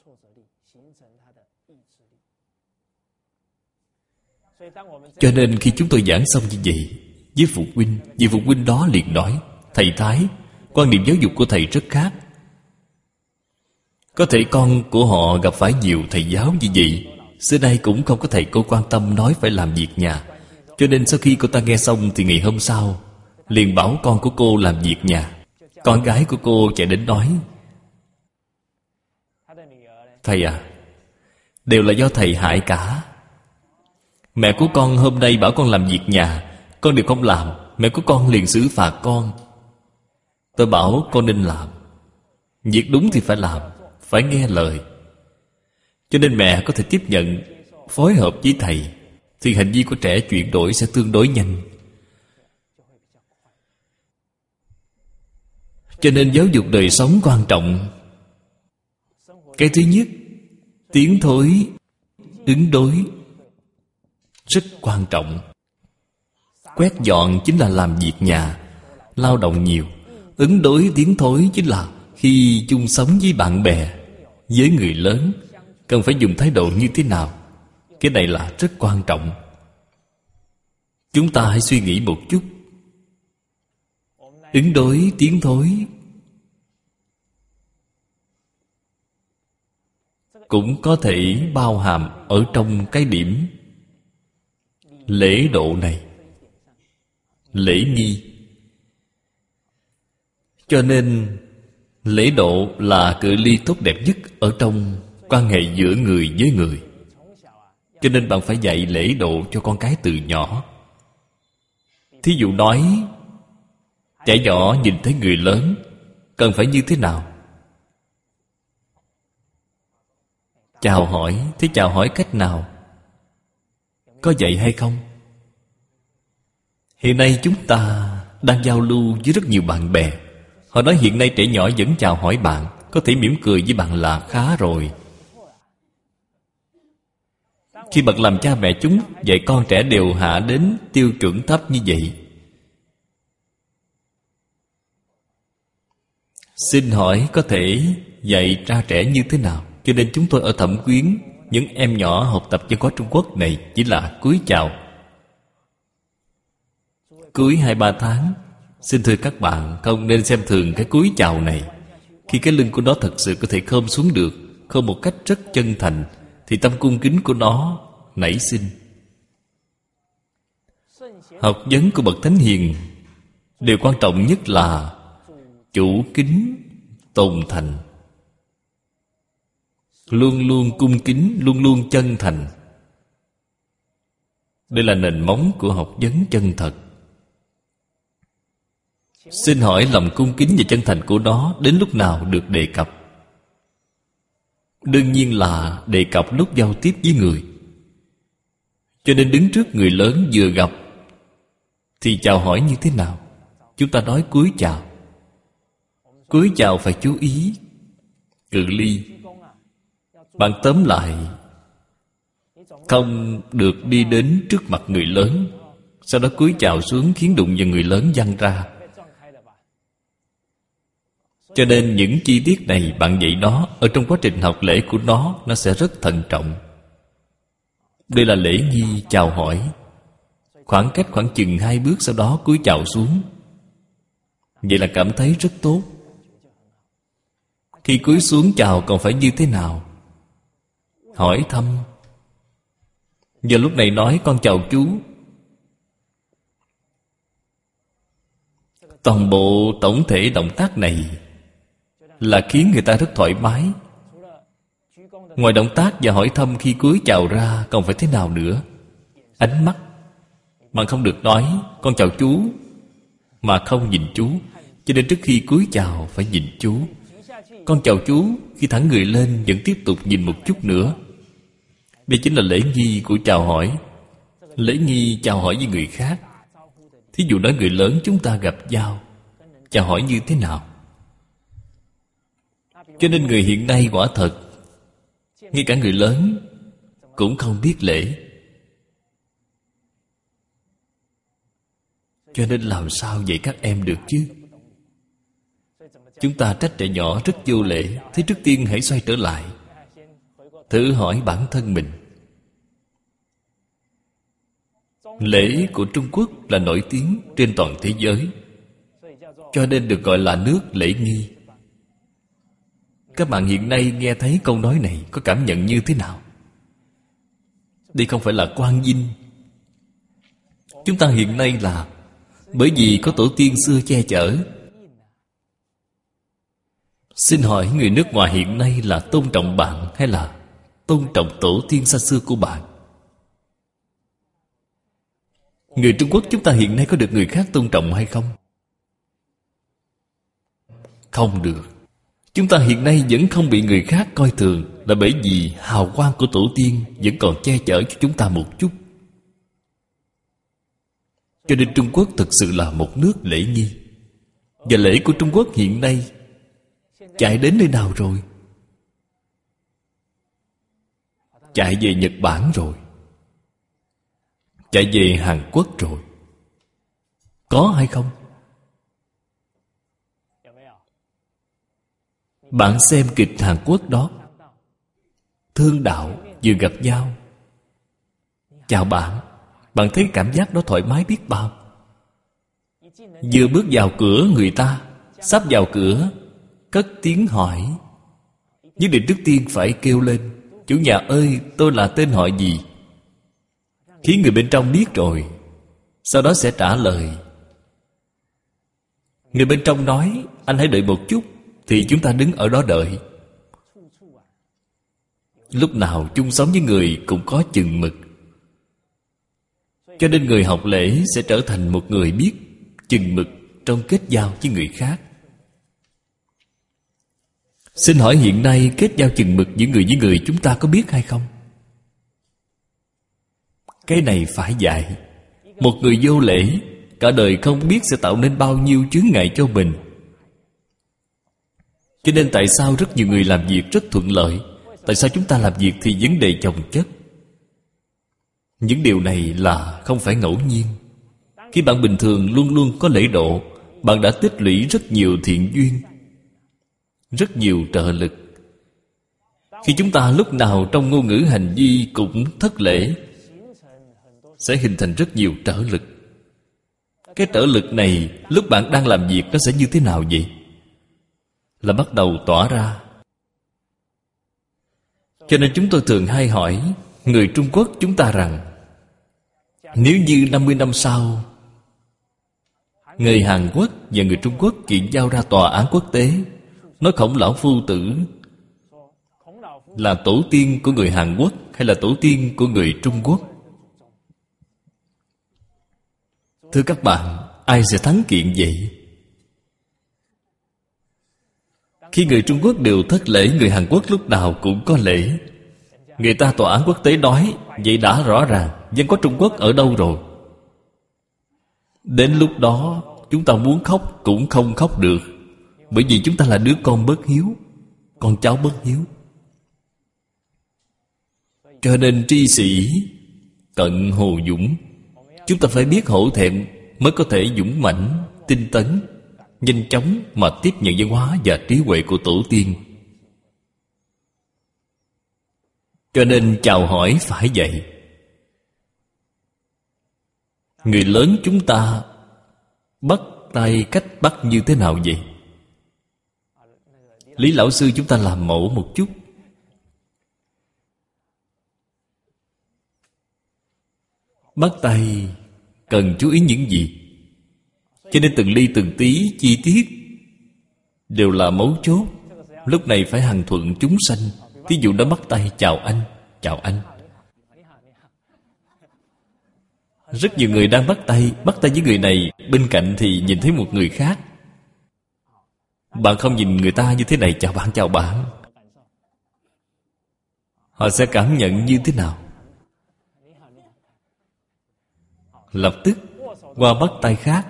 Cho nên khi chúng tôi giảng xong như vậy với phụ huynh, vị phụ huynh đó liền nói: thầy Thái, quan niệm giáo dục của thầy rất khác. Có thể con của họ gặp phải nhiều thầy giáo như vậy, xưa nay cũng không có thầy cô quan tâm nói phải làm việc nhà. Cho nên sau khi cô ta nghe xong thì ngày hôm sau liền bảo con của cô làm việc nhà. Con gái của cô chạy đến nói: thầy à, đều là do thầy hại cả. Mẹ của con hôm nay bảo con làm việc nhà, con đều không làm, mẹ của con liền xử phạt con. Tôi bảo con nên làm, việc đúng thì phải làm, phải nghe lời. Cho nên mẹ có thể tiếp nhận, phối hợp với thầy, thì hành vi của trẻ chuyển đổi sẽ tương đối nhanh. Cho nên giáo dục đời sống quan trọng. Cái thứ nhất, tiến thối, ứng đối rất quan trọng. Quét dọn chính là làm việc nhà, lao động nhiều. Ứng đối tiến thối chính là khi chung sống với bạn bè, với người lớn, cần phải dùng thái độ như thế nào. Cái này là rất quan trọng. Chúng ta hãy suy nghĩ một chút. Ứng đối tiến thối cũng có thể bao hàm ở trong cái điểm lễ độ này, lễ nghi. Cho nên lễ độ là cự ly tốt đẹp nhất ở trong quan hệ giữa người với người. Cho nên bạn phải dạy lễ độ cho con cái từ nhỏ. Thí dụ nói, trẻ nhỏ nhìn thấy người lớn cần phải như thế nào? Chào hỏi, thế chào hỏi cách nào? Có dạy hay không? Hiện nay chúng ta đang giao lưu với rất nhiều bạn bè. Họ nói hiện nay trẻ nhỏ vẫn chào hỏi bạn, có thể mỉm cười với bạn là khá rồi. Khi bậc làm cha mẹ chúng dạy con trẻ đều hạ đến tiêu chuẩn thấp như vậy. Xin hỏi có thể dạy ra trẻ như thế nào? Cho nên chúng tôi ở Thẩm Quyến, những em nhỏ học tập văn hóa Trung Quốc này chỉ là cúi chào. Cúi hai ba tháng. Xin thưa các bạn, không nên xem thường cái cúi chào này. Khi cái lưng của nó thật sự có thể khom xuống được, khom một cách rất chân thành, thì tâm cung kính của nó nảy sinh. Học vấn của bậc thánh hiền, điều quan trọng nhất là chủ kính tôn thành. Luôn luôn cung kính, luôn luôn chân thành. Đây là nền móng của học vấn chân thật. Xin hỏi lòng cung kính và chân thành của nó đến lúc nào được đề cập? Đương nhiên là đề cập lúc giao tiếp với người. Cho nên đứng trước người lớn vừa gặp thì chào hỏi như thế nào? Chúng ta nói cúi chào. Cúi chào phải chú ý cự ly. Bạn tóm lại, không được đi đến trước mặt người lớn, sau đó cúi chào xuống khiến đụng vào người lớn văng ra. Cho nên những chi tiết này bạn dạy nó, ở trong quá trình học lễ của nó, nó sẽ rất thận trọng. Đây là lễ nghi chào hỏi. Khoảng cách khoảng chừng hai bước, sau đó cúi chào xuống. Vậy là cảm thấy rất tốt. Khi cúi xuống chào còn phải như thế nào? Hỏi thăm. Giờ lúc này nói con chào chú. Toàn bộ tổng thể động tác này là khiến người ta rất thoải mái. Ngoài động tác và hỏi thăm khi cúi chào ra, còn phải thế nào nữa? Ánh mắt. Bạn không được nói con chào chú mà không nhìn chú. Cho nên trước khi cúi chào phải nhìn chú. Con chào chú, khi thẳng người lên vẫn tiếp tục nhìn một chút nữa. Đây chính là lễ nghi của chào hỏi. Lễ nghi chào hỏi với người khác. Thí dụ nói người lớn chúng ta gặp nhau, chào hỏi như thế nào? Cho nên người hiện nay quả thật, ngay cả người lớn cũng không biết lễ. Cho nên làm sao dạy các em được chứ? Chúng ta trách trẻ nhỏ rất vô lễ. Thế trước tiên hãy xoay trở lại, thử hỏi bản thân mình. Lễ của Trung Quốc là nổi tiếng trên toàn thế giới, cho nên được gọi là nước lễ nghi. Các bạn hiện nay nghe thấy câu nói này có cảm nhận như thế nào? Đây không phải là quan vinh. Chúng ta hiện nay là bởi vì có tổ tiên xưa che chở. Xin hỏi người nước ngoài hiện nay là tôn trọng bạn hay là tôn trọng tổ tiên xa xưa của bạn? Người Trung Quốc chúng ta hiện nay có được người khác tôn trọng hay không? Không được. Chúng ta hiện nay vẫn không bị người khác coi thường, là bởi vì hào quang của tổ tiên vẫn còn che chở cho chúng ta một chút. Cho nên Trung Quốc thực sự là một nước lễ nghi. Và lễ của Trung Quốc hiện nay chạy đến nơi nào rồi? Chạy về Nhật Bản rồi, chạy về Hàn Quốc rồi. Có hay không? Bạn xem kịch Hàn Quốc đó, thương đạo vừa gặp nhau, chào bạn. Bạn thấy cảm giác đó thoải mái biết bao. Vừa bước vào cửa người ta, sắp vào cửa, cất tiếng hỏi. Nhất định trước tiên phải kêu lên: chủ nhà ơi, tôi là tên họ gì? Khiến người bên trong biết rồi, sau đó sẽ trả lời. Người bên trong nói: anh hãy đợi một chút, thì chúng ta đứng ở đó đợi. Lúc nào chung sống với người cũng có chừng mực. Cho nên người học lễ sẽ trở thành một người biết chừng mực trong kết giao với người khác. Xin hỏi hiện nay kết giao chừng mực giữa người với người chúng ta có biết hay không? Cái này phải dạy. Một người vô lễ, cả đời không biết sẽ tạo nên bao nhiêu chướng ngại cho mình. Cho nên tại sao rất nhiều người làm việc rất thuận lợi? Tại sao chúng ta làm việc thì vấn đề chồng chất? Những điều này là không phải ngẫu nhiên. Khi bạn bình thường luôn luôn có lễ độ, bạn đã tích lũy rất nhiều thiện duyên, rất nhiều trợ lực. Khi chúng ta lúc nào trong ngôn ngữ hành vi cũng thất lễ, sẽ hình thành rất nhiều trở lực. Cái trở lực này lúc bạn đang làm việc nó sẽ như thế nào vậy? Là bắt đầu tỏa ra. Cho nên chúng tôi thường hay hỏi người Trung Quốc chúng ta rằng, nếu như năm mươi năm sau người Hàn Quốc và người Trung Quốc kiện giao ra tòa án quốc tế, nói Khổng Lão Phu Tử là tổ tiên của người Hàn Quốc hay là tổ tiên của người Trung Quốc, thưa các bạn, ai sẽ thắng kiện vậy? Khi người Trung Quốc đều thất lễ, người Hàn Quốc lúc nào cũng có lễ. Người ta tòa án quốc tế nói, vậy đã rõ ràng dân có Trung Quốc ở đâu rồi. Đến lúc đó chúng ta muốn khóc cũng không khóc được, bởi vì chúng ta là đứa con bất hiếu, con cháu bất hiếu. Cho nên tri sĩ cận hồ dũng. Chúng ta phải biết hổ thẹn mới có thể dũng mãnh, tinh tấn, nhanh chóng mà tiếp nhận văn hóa và trí huệ của tổ tiên. Cho nên chào hỏi phải vậy. Người lớn chúng ta bắt tay cách bắt như thế nào vậy? Lý lão sư chúng ta làm mẫu một chút. Bắt tay cần chú ý những gì? Cho nên từng ly từng tí chi tiết đều là mấu chốt. Lúc này phải hằng thuận chúng sanh. Thí dụ đã bắt tay chào anh, chào anh. Rất nhiều người đang bắt tay, bắt tay với người này, bên cạnh thì nhìn thấy một người khác. Bạn không nhìn người ta như thế này, chào bạn, chào bạn, họ sẽ cảm nhận như thế nào? Lập tức qua bắt tay khác,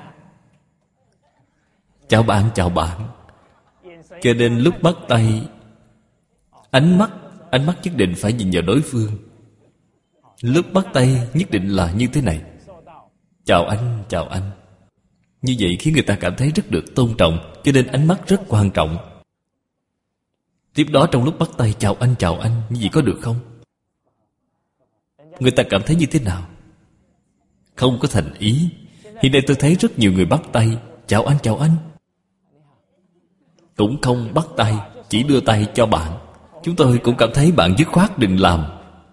chào bạn, chào bạn. Cho nên lúc bắt tay, ánh mắt Ánh mắt nhất định phải nhìn vào đối phương. Lúc bắt tay nhất định là như thế này, chào anh, chào anh. Như vậy khiến người ta cảm thấy rất được tôn trọng. Cho nên ánh mắt rất quan trọng. Tiếp đó trong lúc bắt tay chào anh, chào anh, như vậy có được không? Người ta cảm thấy như thế nào? Không có thành ý. Hiện nay tôi thấy rất nhiều người bắt tay chào anh, chào anh, cũng không bắt tay, chỉ đưa tay cho bạn. Chúng tôi cũng cảm thấy bạn dứt khoát đừng làm.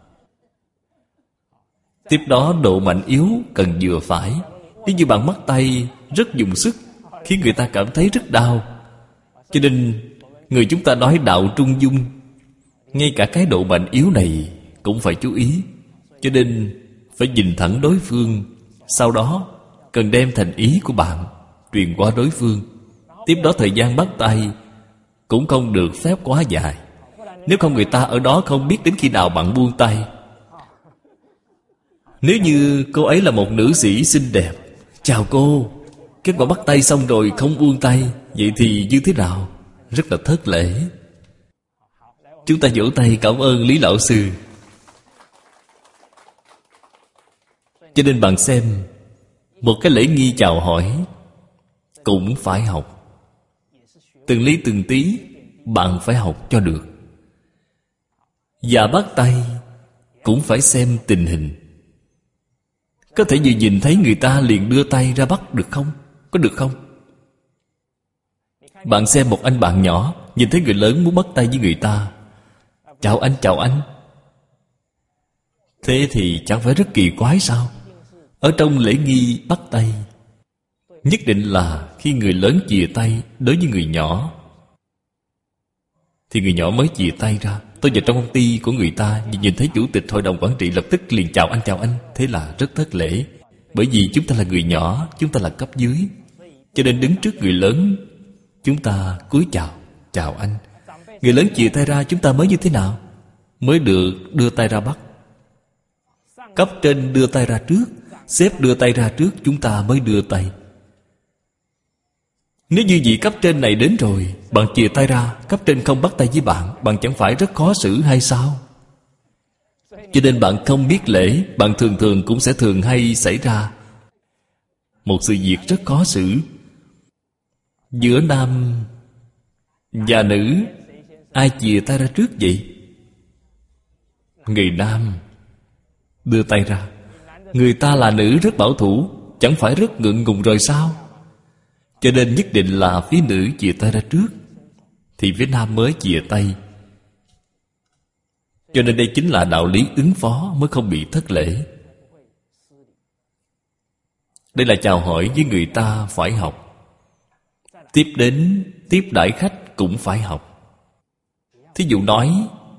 Tiếp đó độ mạnh yếu cần vừa phải. Nếu như bạn bắt tay rất dùng sức, khiến người ta cảm thấy rất đau. Cho nên người chúng ta nói đạo trung dung, ngay cả cái độ mạnh yếu này cũng phải chú ý. Cho nên phải nhìn thẳng đối phương. Sau đó cần đem thành ý của bạn truyền qua đối phương. Tiếp đó thời gian bắt tay cũng không được phép quá dài. Nếu không người ta ở đó không biết đến khi nào bạn buông tay. Nếu như cô ấy là một nữ sĩ xinh đẹp, chào cô, Kết quả bắt tay xong rồi không buông tay, vậy thì như thế nào? Rất là thất lễ. Chúng ta vỗ tay cảm ơn Lý Lão Sư. Cho nên bạn xem, một cái lễ nghi chào hỏi cũng phải học. Từng lý từng tí bạn phải học cho được. Và bắt tay cũng phải xem tình hình. Có thể vừa nhìn thấy người ta liền đưa tay ra bắt được không? Có được không? Bạn xem một anh bạn nhỏ nhìn thấy người lớn muốn bắt tay với người ta, chào anh, chào anh. Thế thì chẳng phải rất kỳ quái sao? Ở trong lễ nghi bắt tay, nhất định là khi người lớn chìa tay đối với người nhỏ thì người nhỏ mới chìa tay ra. Tôi vào trong công ty của người ta, nhìn thấy chủ tịch hội đồng quản trị lập tức liền chào anh, chào anh. Thế là rất thất lễ. Bởi vì chúng ta là người nhỏ, chúng ta là cấp dưới, cho nên đứng trước người lớn chúng ta cúi chào, chào anh. Người lớn chìa tay ra chúng ta mới như thế nào? Mới được đưa tay ra bắt. Cấp trên đưa tay ra trước, sếp đưa tay ra trước, chúng ta mới đưa tay. Nếu như vị cấp trên này đến rồi, bạn chìa tay ra, cấp trên không bắt tay với bạn, bạn chẳng phải rất khó xử hay sao? Cho nên bạn không biết lễ, bạn thường thường cũng sẽ thường hay xảy ra một sự việc rất khó xử. Giữa nam và nữ, ai chìa tay ra trước vậy? Người nam đưa tay ra. Người ta là nữ rất bảo thủ, chẳng phải rất ngượng ngùng rồi sao? Cho nên nhất định là phía nữ chìa tay ra trước thì phía nam mới chìa tay. Cho nên đây chính là đạo lý ứng phó mới không bị thất lễ. Đây là chào hỏi với người ta phải học. Tiếp đến tiếp đãi khách cũng phải học. Thí dụ nói,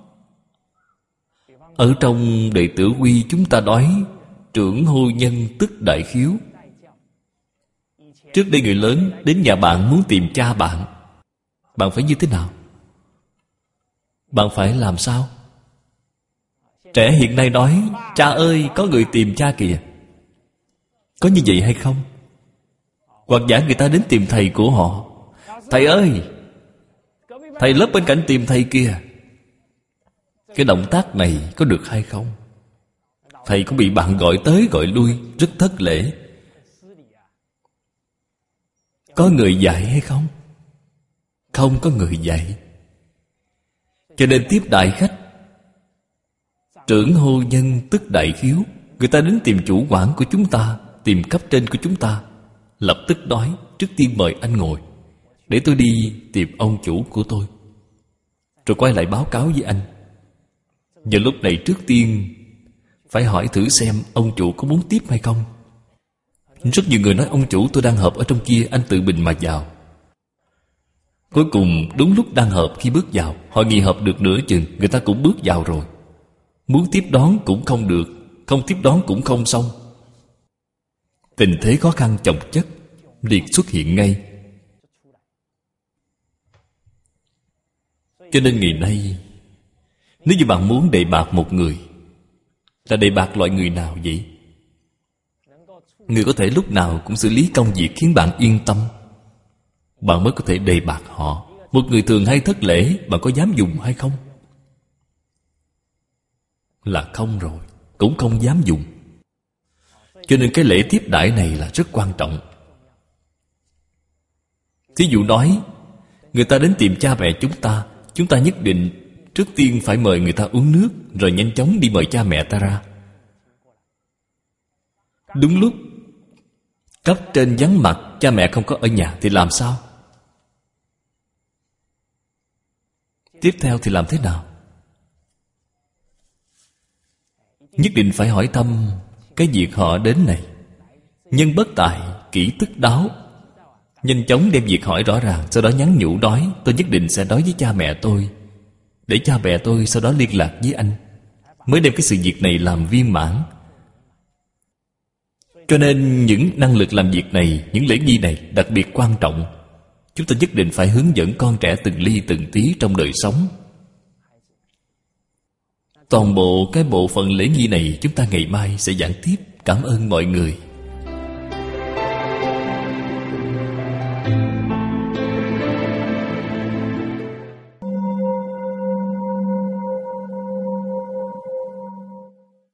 ở trong Đệ Tử Quy chúng ta nói trưởng hô nhân tức đại khiếu. Trước đây người lớn đến nhà bạn muốn tìm cha bạn, bạn phải như thế nào? Bạn phải làm sao? Trẻ hiện nay nói, cha ơi có người tìm cha kìa. Có như vậy hay không? Hoặc giả người ta đến tìm thầy của họ, thầy ơi, thầy lớp bên cạnh tìm thầy kia. Cái động tác này có được hay không? Thầy cũng bị bạn gọi tới gọi lui, rất thất lễ. Có người dạy hay không? Không có người dạy. Cho nên tiếp đại khách, trưởng hô nhân tức đại khiếu. Người ta đến tìm chủ quản của chúng ta, tìm cấp trên của chúng ta, lập tức nói, trước tiên mời anh ngồi, để tôi đi tìm ông chủ của tôi, rồi quay lại báo cáo với anh. Và lúc này trước tiên phải hỏi thử xem ông chủ có muốn tiếp hay không. Rất nhiều người nói ông chủ tôi đang họp ở trong kia, anh tự mình mà vào. Cuối cùng đúng lúc đang họp, khi bước vào, họ nghỉ họp được nửa chừng, người ta cũng bước vào rồi. Muốn tiếp đón cũng không được, không tiếp đón cũng không xong. Tình thế khó khăn chồng chất liền xuất hiện ngay. Cho nên ngày nay, nếu như bạn muốn đề bạt một người, là đề bạt loại người nào vậy? Người có thể lúc nào cũng xử lý công việc khiến bạn yên tâm, bạn mới có thể đề bạt họ. Một người thường hay thất lễ, bạn có dám dùng hay không? Là không rồi, cũng không dám dùng. Cho nên cái lễ tiếp đãi này là rất quan trọng. Thí dụ nói, người ta đến tìm cha mẹ chúng ta, chúng ta nhất định trước tiên phải mời người ta uống nước, rồi nhanh chóng đi mời cha mẹ ta ra. Đúng lúc cấp trên vắng mặt, cha mẹ không có ở nhà thì làm sao? Tiếp theo thì làm thế nào? Nhất định phải hỏi thăm cái việc họ đến này. Nhân bất tại, kỹ tức đáo. Nhanh chóng đem việc hỏi rõ ràng, sau đó nhắn nhủ nói, tôi nhất định sẽ nói với cha mẹ tôi, để cha mẹ tôi sau đó liên lạc với anh, mới đem cái sự việc này làm viên mãn. Cho nên những năng lực làm việc này, những lễ nghi này đặc biệt quan trọng. Chúng ta nhất định phải hướng dẫn con trẻ từng ly từng tí trong đời sống. Toàn bộ cái bộ phận lễ nghi này chúng ta ngày mai sẽ giảng tiếp. Cảm ơn mọi người.